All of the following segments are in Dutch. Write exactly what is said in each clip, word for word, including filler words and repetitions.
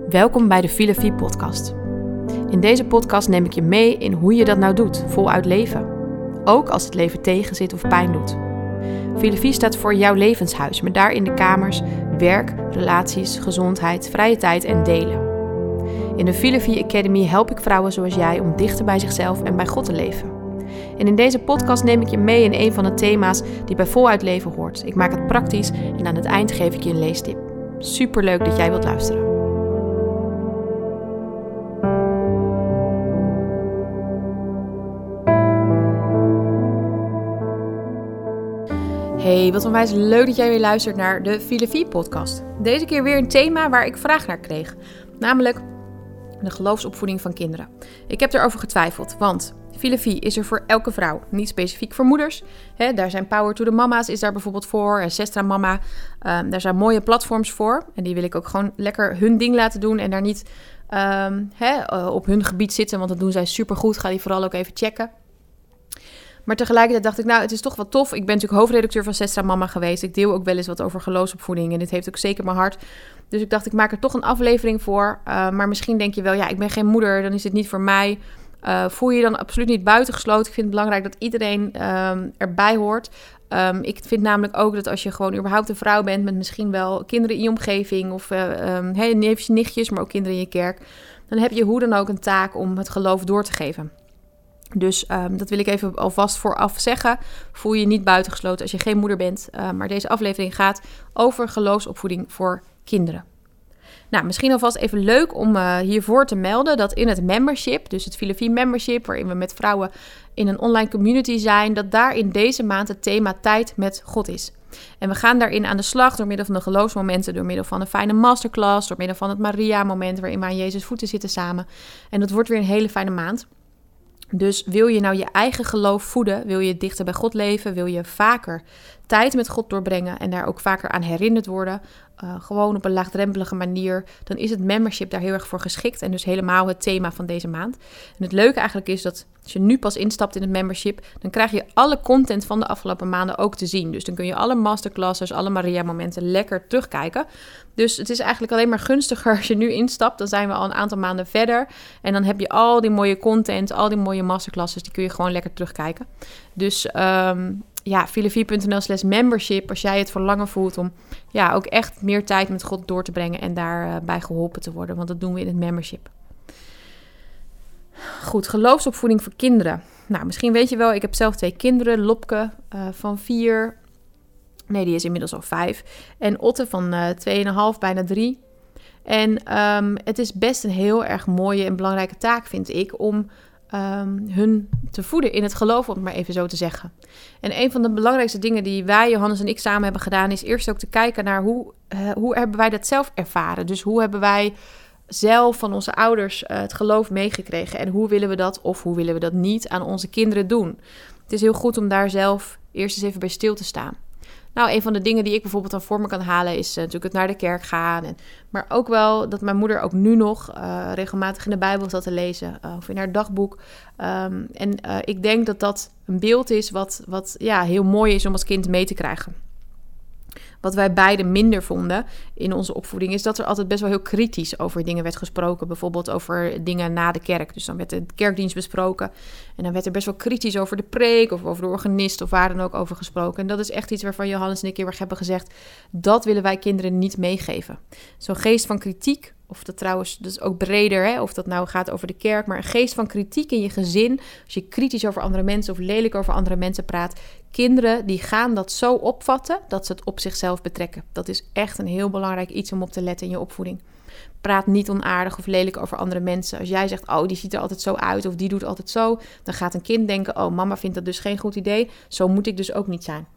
Welkom bij de Filosofie podcast. In deze podcast neem ik je mee in hoe je dat nou doet, voluit leven. Ook als het leven tegenzit of pijn doet. Filosofie staat voor jouw levenshuis, met daarin de kamers werk, relaties, gezondheid, vrije tijd en delen. In de Filosofie Academy help ik vrouwen zoals jij om dichter bij zichzelf en bij God te leven. En in deze podcast neem ik je mee in een van de thema's die bij voluit leven hoort. Ik maak het praktisch en aan het eind geef ik je een leestip. Superleuk dat jij wilt luisteren. Hey, wat onwijs leuk dat jij weer luistert naar de Filosofie podcast. Deze keer weer een thema waar ik vraag naar kreeg. Namelijk de geloofsopvoeding van kinderen. Ik heb erover getwijfeld, want filosofie is er voor elke vrouw. Niet specifiek voor moeders. He, daar zijn Power to the Mama's is daar bijvoorbeeld voor. En Sestra Mama. Um, daar zijn mooie platforms voor. En die wil ik ook gewoon lekker hun ding laten doen. En daar niet um, he, uh, op hun gebied zitten. Want dat doen zij supergoed. Ga die vooral ook even checken. Maar tegelijkertijd dacht ik, nou, het is toch wel tof. Ik ben natuurlijk hoofdredacteur van Sestra Mama geweest. Ik deel ook wel eens wat over geloofsopvoeding. En dit heeft ook zeker mijn hart. Dus ik dacht, ik maak er toch een aflevering voor. Uh, maar misschien denk je wel, ja, ik ben geen moeder. Dan is het niet voor mij. Uh, voel je je dan absoluut niet buitengesloten. Ik vind het belangrijk dat iedereen um, erbij hoort. Um, ik vind namelijk ook dat als je gewoon überhaupt een vrouw bent... met misschien wel kinderen in je omgeving... of uh, um, hey, neefjes, nichtjes, maar ook kinderen in je kerk... dan heb je hoe dan ook een taak om het geloof door te geven. Dus um, dat wil ik even alvast vooraf zeggen. Voel je niet buitengesloten als je geen moeder bent. Uh, maar deze aflevering gaat over geloofsopvoeding voor kinderen. Nou, misschien alvast even leuk om uh, hiervoor te melden dat in het membership, dus het Filosofie membership, waarin we met vrouwen in een online community zijn, dat daar in deze maand het thema tijd met God is. En we gaan daarin aan de slag door middel van de geloofsmomenten, door middel van een fijne masterclass, door middel van het Maria-moment waarin we aan Jezus voeten zitten samen. En dat wordt weer een hele fijne maand. Dus wil je nou je eigen geloof voeden, wil je dichter bij God leven, wil je vaker tijd met God doorbrengen en daar ook vaker aan herinnerd worden, uh, gewoon op een laagdrempelige manier, dan is het membership daar heel erg voor geschikt en dus helemaal het thema van deze maand. En het leuke eigenlijk is dat als je nu pas instapt in het membership, dan krijg je alle content van de afgelopen maanden ook te zien. Dus dan kun je alle masterclasses, alle Maria-momenten lekker terugkijken. Dus het is eigenlijk alleen maar gunstiger als je nu instapt. Dan zijn we al een aantal maanden verder. En dan heb je al die mooie content, al die mooie masterclasses, die kun je gewoon lekker terugkijken. Dus um, ja, filosofie.nl slash membership, als jij het verlangen voelt om ja, ook echt meer tijd met God door te brengen en daarbij uh, geholpen te worden. Want dat doen we in het membership. Goed, geloofsopvoeding voor kinderen. Nou, misschien weet je wel, ik heb zelf twee kinderen. Lopke uh, van vier. Nee, die is inmiddels al vijf. En Otte van uh, tweeënhalf, bijna drie. En um, het is best een heel erg mooie en belangrijke taak, vind ik, om um, hun te voeden in het geloof, om het maar even zo te zeggen. En een van de belangrijkste dingen die wij, Johannes en ik, samen hebben gedaan, is eerst ook te kijken naar hoe, uh, hoe hebben wij dat zelf ervaren. Dus hoe hebben wij zelf van onze ouders uh, het geloof meegekregen en hoe willen we dat of hoe willen we dat niet aan onze kinderen doen. Het is heel goed om daar zelf eerst eens even bij stil te staan. Nou, een van de dingen die ik bijvoorbeeld dan voor me kan halen is uh, natuurlijk het naar de kerk gaan. En, maar ook wel dat mijn moeder ook nu nog uh, regelmatig in de Bijbel zat te lezen. Uh, of in haar dagboek. Um, en uh, ik denk dat dat een beeld is wat, wat ja, heel mooi is om als kind mee te krijgen. Wat wij beiden minder vonden in onze opvoeding is dat er altijd best wel heel kritisch over dingen werd gesproken. Bijvoorbeeld over dingen na de kerk. Dus dan werd de kerkdienst besproken. En dan werd er best wel kritisch over de preek of over de organist of waar dan ook over gesproken. En dat is echt iets waarvan Johannes en ik heel erg hebben gezegd, dat willen wij kinderen niet meegeven. Zo'n geest van kritiek, of dat trouwens, dat is ook breder, hè, of dat nou gaat over de kerk, maar een geest van kritiek in je gezin, als je kritisch over andere mensen of lelijk over andere mensen praat, kinderen die gaan dat zo opvatten dat ze het op zichzelf betrekken. Dat is echt een heel belangrijk iets om op te letten in je opvoeding. Praat niet onaardig of lelijk over andere mensen. Als jij zegt, oh, die ziet er altijd zo uit of die doet altijd zo, dan gaat een kind denken, oh, mama vindt dat dus geen goed idee, zo moet ik dus ook niet zijn.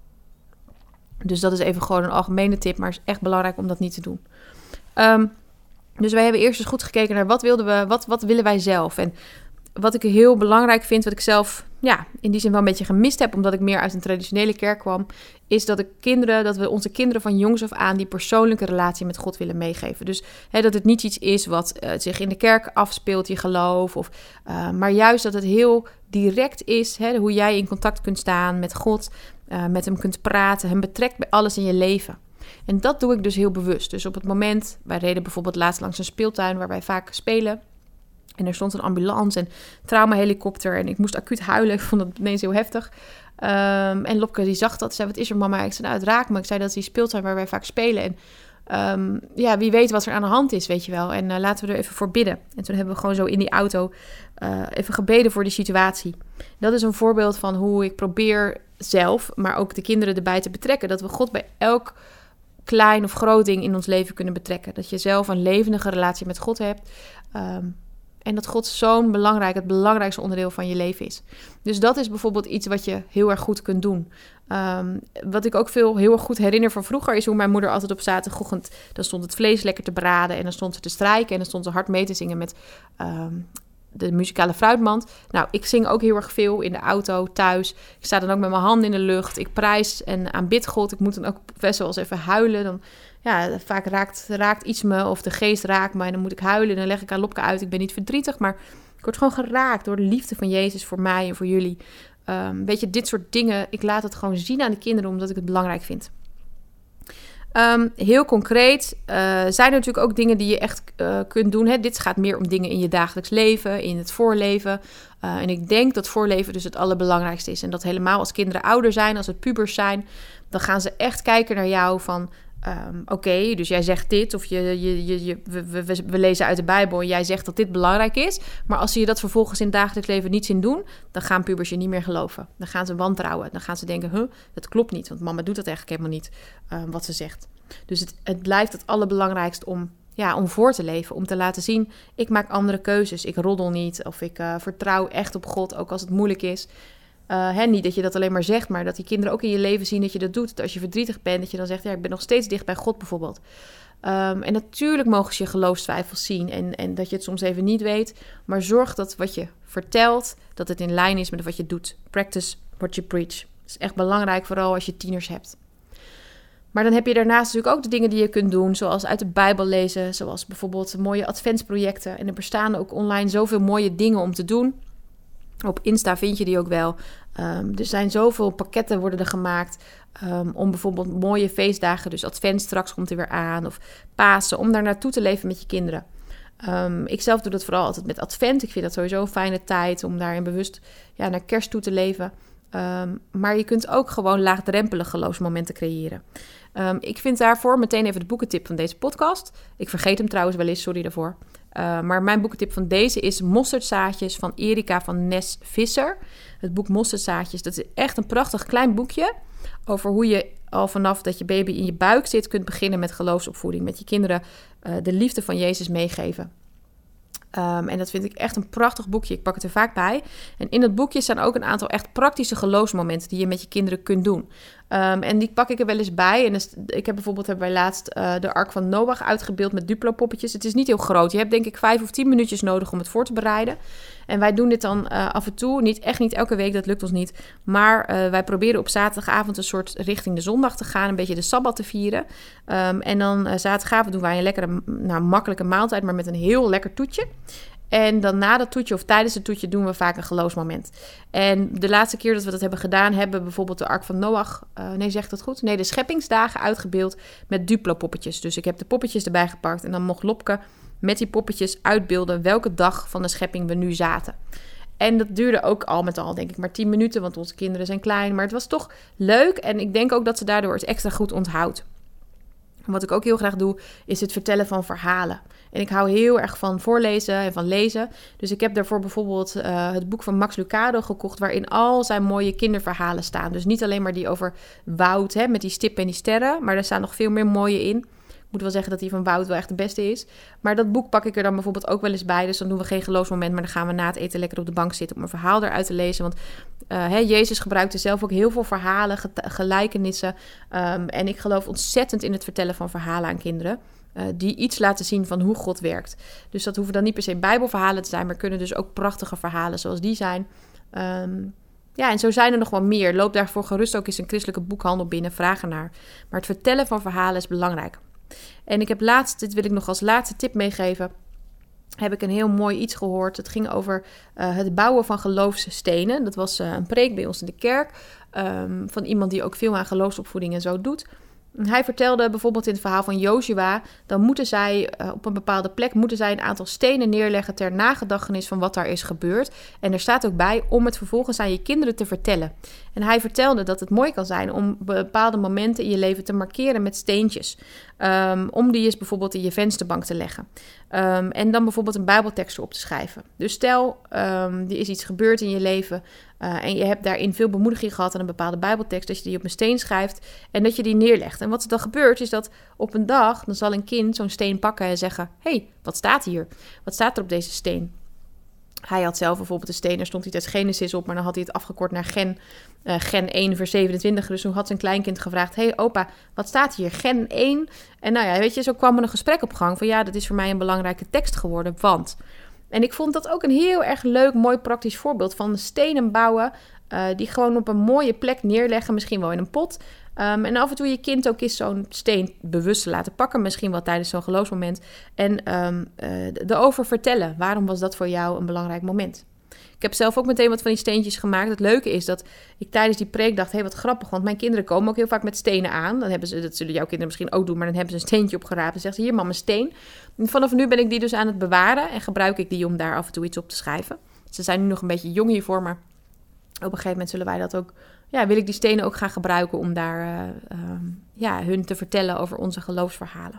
Dus dat is even gewoon een algemene tip, maar het is echt belangrijk om dat niet te doen. Um, Dus wij hebben eerst eens goed gekeken naar wat wilden we, wat, wat willen wij zelf. En wat ik heel belangrijk vind, wat ik zelf ja, in die zin wel een beetje gemist heb, omdat ik meer uit een traditionele kerk kwam, is dat ik kinderen, dat we onze kinderen van jongs af aan die persoonlijke relatie met God willen meegeven. Dus hè, dat het niet iets is wat uh, zich in de kerk afspeelt, je geloof, of, uh, maar juist dat het heel direct is, hè, hoe jij in contact kunt staan met God, uh, met hem kunt praten, hem betrekt bij alles in je leven. En dat doe ik dus heel bewust. Dus op het moment, wij reden bijvoorbeeld laatst langs een speeltuin waar wij vaak spelen. En er stond een ambulance en traumahelikopter. En ik moest acuut huilen. Ik vond het ineens heel heftig. Um, en Lopke die zag dat. Zei, wat is er mama? Ik zei, nou het raakt me. Ik zei, dat is die speeltuin waar wij vaak spelen. En um, ja, wie weet wat er aan de hand is, weet je wel. En uh, laten we er even voor bidden. En toen hebben we gewoon zo in die auto uh, even gebeden voor die situatie. Dat is een voorbeeld van hoe ik probeer zelf, maar ook de kinderen erbij te betrekken. Dat we God bij elk klein of groot ding in ons leven kunnen betrekken. Dat je zelf een levendige relatie met God hebt. Um, En dat God zo'n belangrijk, het belangrijkste onderdeel van je leven is. Dus dat is bijvoorbeeld iets wat je heel erg goed kunt doen. Um, wat ik ook veel heel erg goed herinner van vroeger is hoe mijn moeder altijd op zaterdagochtend, dan stond het vlees lekker te braden en dan stond ze te strijken en dan stond ze hard mee te zingen met um, de muzikale fruitmand. Nou, ik zing ook heel erg veel in de auto, thuis. Ik sta dan ook met mijn handen in de lucht. Ik prijs en aanbid God. Ik moet dan ook best wel eens even huilen. Dan, ja, vaak raakt, raakt iets me of de geest raakt me en dan moet ik huilen. En dan leg ik aan Lopke uit. Ik ben niet verdrietig, maar ik word gewoon geraakt door de liefde van Jezus voor mij en voor jullie. Um, weet je, dit soort dingen, ik laat het gewoon zien aan de kinderen omdat ik het belangrijk vind. Um, heel concreet uh, zijn er natuurlijk ook dingen die je echt uh, kunt doen. Hè? Dit gaat meer om dingen in je dagelijks leven, in het voorleven. Uh, en ik denk dat voorleven dus het allerbelangrijkste is. En dat helemaal als kinderen ouder zijn, als het pubers zijn, dan gaan ze echt kijken naar jou van Um, Oké, okay, dus jij zegt dit of je, je, je, je, we, we, we lezen uit de Bijbel en jij zegt dat dit belangrijk is. Maar als ze je dat vervolgens in het dagelijks leven niet zien doen, dan gaan pubers je niet meer geloven. Dan gaan ze wantrouwen. Dan gaan ze denken, huh, dat klopt niet, want mama doet dat eigenlijk helemaal niet, uh, wat ze zegt. Dus het, het blijft het allerbelangrijkst om, ja, om voor te leven, om te laten zien, ik maak andere keuzes. Ik roddel niet of ik uh, vertrouw echt op God, ook als het moeilijk is. Uh, hè, niet dat je dat alleen maar zegt, maar dat die kinderen ook in je leven zien dat je dat doet. Dat als je verdrietig bent, dat je dan zegt, ja, ik ben nog steeds dicht bij God bijvoorbeeld. Um, en natuurlijk mogen ze je geloofstwijfels zien en, en dat je het soms even niet weet. Maar zorg dat wat je vertelt, dat het in lijn is met wat je doet. Practice what you preach. Dat is echt belangrijk, vooral als je tieners hebt. Maar dan heb je daarnaast natuurlijk ook de dingen die je kunt doen, zoals uit de Bijbel lezen, zoals bijvoorbeeld mooie adventsprojecten. En er bestaan ook online zoveel mooie dingen om te doen. Op Insta vind je die ook wel. Um, er zijn zoveel pakketten worden er gemaakt um, om bijvoorbeeld mooie feestdagen, dus advent straks komt er weer aan, of Pasen, om daar naartoe te leven met je kinderen. Um, ik zelf doe dat vooral altijd met advent. Ik vind dat sowieso een fijne tijd om daarin bewust ja, naar kerst toe te leven. Um, maar je kunt ook gewoon laagdrempelige geloofsmomenten creëren. Um, ik vind daarvoor meteen even de boekentip van deze podcast. Ik vergeet hem trouwens wel eens, sorry daarvoor. Uh, maar mijn boekentip van deze is Mosterdzaadjes van Erika van Nes Visser. Het boek Mosterdzaadjes, dat is echt een prachtig klein boekje over hoe je al vanaf dat je baby in je buik zit kunt beginnen met geloofsopvoeding. Met je kinderen uh, de liefde van Jezus meegeven. Um, en dat vind ik echt een prachtig boekje. Ik pak het er vaak bij. En in het boekje staan ook een aantal echt praktische geloofsmomenten die je met je kinderen kunt doen. Um, en die pak ik er wel eens bij. En dus, ik heb bijvoorbeeld hebben wij laatst uh, de Ark van Noach uitgebeeld met Duplo-poppetjes. Het is niet heel groot. Je hebt denk ik vijf of tien minuutjes nodig om het voor te bereiden. En wij doen dit dan uh, af en toe. Niet, echt niet elke week, dat lukt ons niet. Maar uh, wij proberen op zaterdagavond een soort richting de zondag te gaan. Een beetje de Sabbat te vieren. Um, en dan uh, zaterdagavond doen wij een lekkere, nou, makkelijke maaltijd, maar met een heel lekker toetje. En dan na dat toetje of tijdens het toetje doen we vaak een geloofsmoment. En de laatste keer dat we dat hebben gedaan, hebben we bijvoorbeeld de Ark van Noach, uh, nee, zegt dat goed? Nee, de scheppingsdagen uitgebeeld met Duplo-poppetjes. Dus ik heb de poppetjes erbij gepakt en dan mocht Lopke met die poppetjes uitbeelden welke dag van de schepping we nu zaten. En dat duurde ook al met al, denk ik, maar tien minuten, want onze kinderen zijn klein. Maar het was toch leuk en ik denk ook dat ze daardoor het extra goed onthoudt. Wat ik ook heel graag doe, is het vertellen van verhalen. En ik hou heel erg van voorlezen en van lezen. Dus ik heb daarvoor bijvoorbeeld uh, het boek van Max Lucado gekocht, waarin al zijn mooie kinderverhalen staan. Dus niet alleen maar die over Wout, hè, met die stippen en die sterren, maar er staan nog veel meer mooie in. Ik moet wel zeggen dat die van Wout wel echt de beste is. Maar dat boek pak ik er dan bijvoorbeeld ook wel eens bij. Dus dan doen we geen geloofsmoment, maar dan gaan we na het eten lekker op de bank zitten om een verhaal eruit te lezen. Want uh, hè, Jezus gebruikte zelf ook heel veel verhalen, ge- gelijkenissen. Um, en ik geloof ontzettend in het vertellen van verhalen aan kinderen. Uh, die iets laten zien van hoe God werkt. Dus dat hoeven dan niet per se bijbelverhalen te zijn, maar kunnen dus ook prachtige verhalen zoals die zijn. Um, Ja, en zo zijn er nog wel meer. Loop daarvoor gerust ook eens een christelijke boekhandel binnen, vraag ernaar. Maar het vertellen van verhalen is belangrijk. En ik heb laatst, dit wil ik nog als laatste tip meegeven, heb ik een heel mooi iets gehoord. Het ging over uh, het bouwen van geloofsstenen. Dat was uh, een preek bij ons in de kerk um, van iemand die ook veel aan geloofsopvoeding en zo doet. Hij vertelde bijvoorbeeld in het verhaal van Jozua, dan moeten zij uh, op een bepaalde plek moeten zij een aantal stenen neerleggen ter nagedachtenis van wat daar is gebeurd. En er staat ook bij om het vervolgens aan je kinderen te vertellen. En hij vertelde dat het mooi kan zijn om bepaalde momenten in je leven te markeren met steentjes. Um, om die eens bijvoorbeeld in je vensterbank te leggen. Um, en dan bijvoorbeeld een bijbeltekst erop te schrijven. Dus stel, um, er is iets gebeurd in je leven uh, en je hebt daarin veel bemoediging gehad aan een bepaalde bijbeltekst, dat je die op een steen schrijft en dat je die neerlegt. En wat er dan gebeurt is dat op een dag, dan zal een kind zo'n steen pakken en zeggen, hé, hey, wat staat hier? Wat staat er op deze steen? Hij had zelf bijvoorbeeld een steen, daar stond iets uit Genesis op, maar dan had hij het afgekort naar Gen, uh, Gen één vers zevenentwintig. Dus toen had zijn kleinkind gevraagd, hé hey, opa, wat staat hier? Gen één? En nou ja, weet je, zo kwam er een gesprek op gang van ja, dat is voor mij een belangrijke tekst geworden, want... En ik vond dat ook een heel erg leuk, mooi praktisch voorbeeld van stenen bouwen, uh, die gewoon op een mooie plek neerleggen, misschien wel in een pot. Um, en af en toe je kind ook eens zo'n steen bewust te laten pakken, misschien wel tijdens zo'n geloofsmoment. En um, uh, erover vertellen, waarom was dat voor jou een belangrijk moment? Ik heb zelf ook meteen wat van die steentjes gemaakt. Het leuke is dat ik tijdens die preek dacht, hé, hey, wat grappig, want mijn kinderen komen ook heel vaak met stenen aan. Dan hebben ze, dat zullen jouw kinderen misschien ook doen, maar dan hebben ze een steentje opgeraapt en zeggen ze, hier mam, een steen. En vanaf nu ben ik die dus aan het bewaren en gebruik ik die om daar af en toe iets op te schrijven. Ze zijn nu nog een beetje jong hiervoor, maar op een gegeven moment zullen wij dat ook, ja, wil ik die stenen ook gaan gebruiken om daar uh, uh, ja, hun te vertellen over onze geloofsverhalen.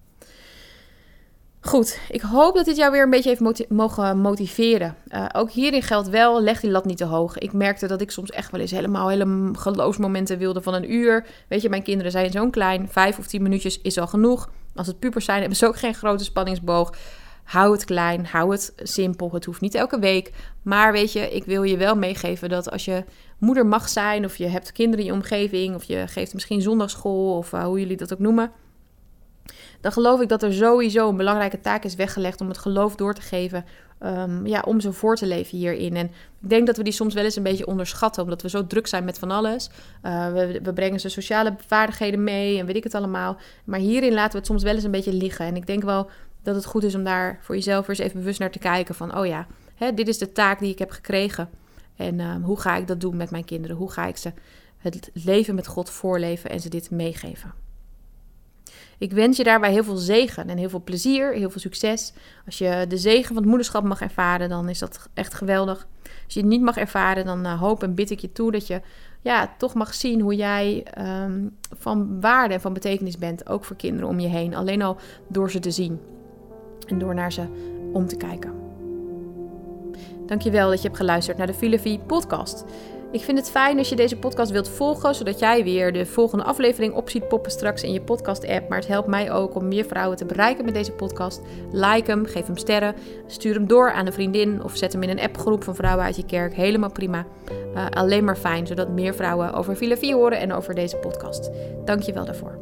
Goed, ik hoop dat dit jou weer een beetje heeft moti- mogen motiveren. Uh, ook hierin geldt wel, leg die lat niet te hoog. Ik merkte dat ik soms echt wel eens helemaal hele geloofsmomenten wilde van een uur. Weet je, mijn kinderen zijn zo klein, vijf of tien minuutjes is al genoeg. Als het pubers zijn, hebben ze ook geen grote spanningsboog. Hou het klein, hou het simpel. Het hoeft niet elke week. Maar weet je, ik wil je wel meegeven dat als je moeder mag zijn, of je hebt kinderen in je omgeving, of je geeft misschien zondagschool, of uh, hoe jullie dat ook noemen, dan geloof ik dat er sowieso een belangrijke taak is weggelegd om het geloof door te geven, um, ja, om zo voor te leven hierin. En ik denk dat we die soms wel eens een beetje onderschatten, omdat we zo druk zijn met van alles. Uh, we, we brengen ze sociale vaardigheden mee en weet ik het allemaal. Maar hierin laten we het soms wel eens een beetje liggen. En ik denk wel dat het goed is om daar voor jezelf eens even bewust naar te kijken van, oh ja, hè, dit is de taak die ik heb gekregen. En um, hoe ga ik dat doen met mijn kinderen? Hoe ga ik ze het leven met God voorleven en ze dit meegeven? Ik wens je daarbij heel veel zegen en heel veel plezier, heel veel succes. Als je de zegen van het moederschap mag ervaren, dan is dat echt geweldig. Als je het niet mag ervaren, dan uh, hoop en bid ik je toe dat je ja, toch mag zien hoe jij um, van waarde en van betekenis bent. Ook voor kinderen om je heen. Alleen al door ze te zien en door naar ze om te kijken. Dankjewel dat je hebt geluisterd naar de Filefie podcast. Ik vind het fijn als je deze podcast wilt volgen, zodat jij weer de volgende aflevering op ziet poppen straks in je podcast-app. Maar het helpt mij ook om meer vrouwen te bereiken met deze podcast. Like hem, geef hem sterren, stuur hem door aan een vriendin of zet hem in een appgroep van vrouwen uit je kerk. Helemaal prima. Uh, alleen maar fijn, zodat meer vrouwen over Filefie horen en over deze podcast. Dank je wel daarvoor.